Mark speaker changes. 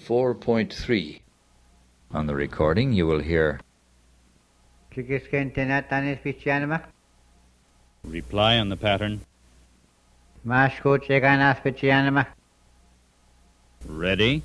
Speaker 1: 4.3. On the recording, you will hear
Speaker 2: reply on the pattern. Ready.